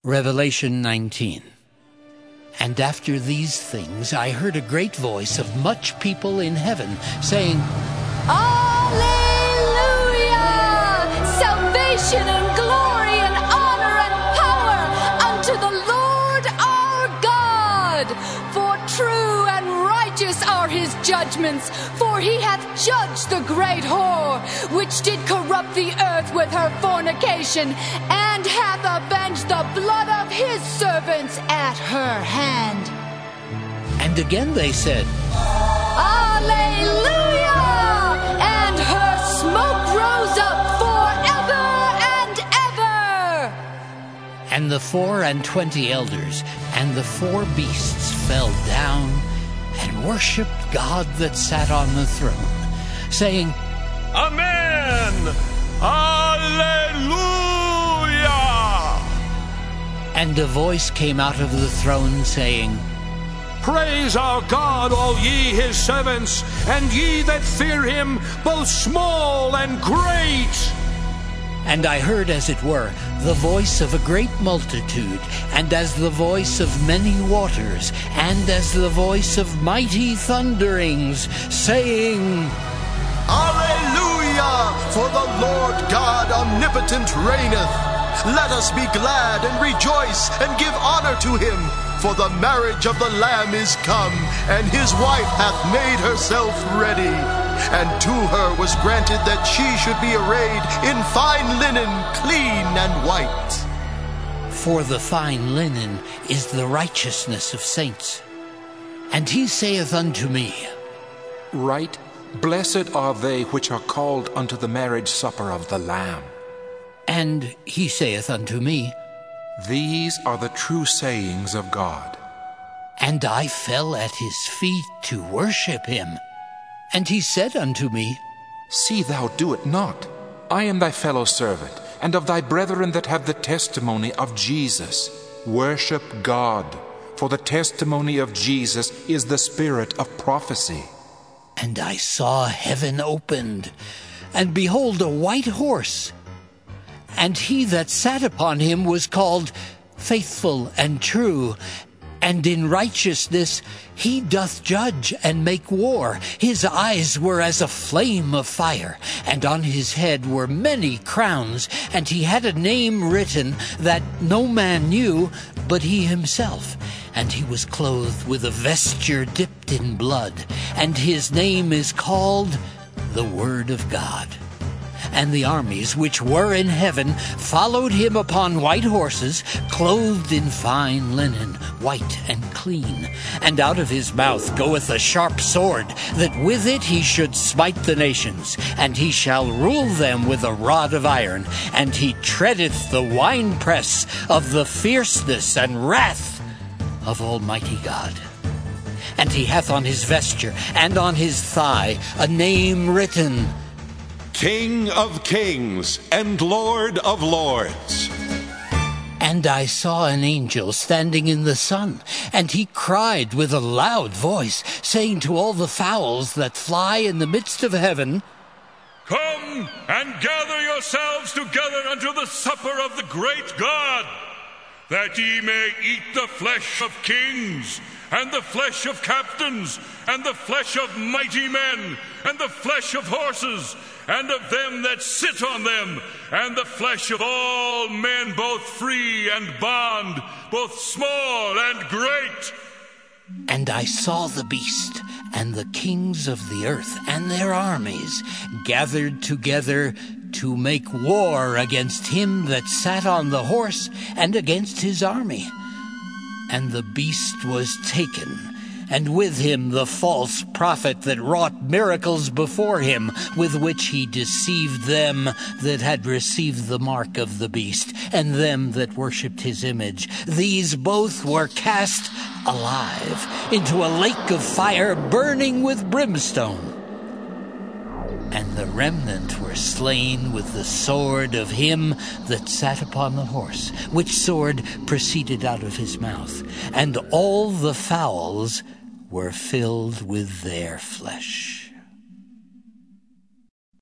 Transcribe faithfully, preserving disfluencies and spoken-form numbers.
Revelation nineteen. And after these things I heard a great voice of much people in heaven, saying, Alleluia! Salvation and glory and honor and power unto the Lord our God. For true and righteous are his judgments, for he hath judged the great whore, which did corrupt the earth with her fornication, and hath avenged the blood of his servants at her hand. And again they said, Alleluia! And her smoke rose up forever and ever. And the four and twenty elders and the four beasts fell down and worshipped God that sat on the throne, saying, Amen! Alleluia! And a voice came out of the throne, saying, Praise our God, all ye his servants, and ye that fear him, both small and great. And I heard, as it were, the voice of a great multitude, and as the voice of many waters, and as the voice of mighty thunderings, saying, Alleluia! For the Lord God omnipotent reigneth. Let us be glad and rejoice and give honor to him. For the marriage of the Lamb is come, and his wife hath made herself ready. And to her was granted that she should be arrayed in fine linen, clean and white. For the fine linen is the righteousness of saints. And he saith unto me, Right, blessed are they which are called unto the marriage supper of the Lamb. And he saith unto me, These are the true sayings of God. And I fell at his feet to worship him. And he said unto me, See thou do it not. I am thy fellow servant, and of thy brethren that have the testimony of Jesus. Worship God, for the testimony of Jesus is the spirit of prophecy. And I saw heaven opened, and behold a white horse. And he that sat upon him was called Faithful and True, and in righteousness he doth judge and make war. His eyes were as a flame of fire, and on his head were many crowns, and he had a name written that no man knew but he himself. And he was clothed with a vesture dipped in blood, and his name is called the Word of God. And the armies which were in heaven followed him upon white horses, clothed in fine linen, white and clean. And out of his mouth goeth a sharp sword, that with it he should smite the nations. And he shall rule them with a rod of iron. And he treadeth the winepress of the fierceness and wrath of Almighty God. And he hath on his vesture and on his thigh a name written, King of kings and Lord of lords. And I saw an angel standing in the sun, and he cried with a loud voice, saying to all the fowls that fly in the midst of heaven, Come and gather yourselves together unto the supper of the great God, that ye may eat the flesh of kings, and the flesh of captains, and the flesh of mighty men, and the flesh of horses, and of them that sit on them, and the flesh of all men, both free and bond, both small and great. And I saw the beast, and the kings of the earth, and their armies, gathered together to make war against him that sat on the horse, and against his army. And the beast was taken, and with him the false prophet that wrought miracles before him, with which he deceived them that had received the mark of the beast, and them that worshipped his image. These both were cast alive into a lake of fire burning with brimstone. And the remnant were slain with the sword of him that sat upon the horse, which sword proceeded out of his mouth. And all the fowls were filled with their flesh.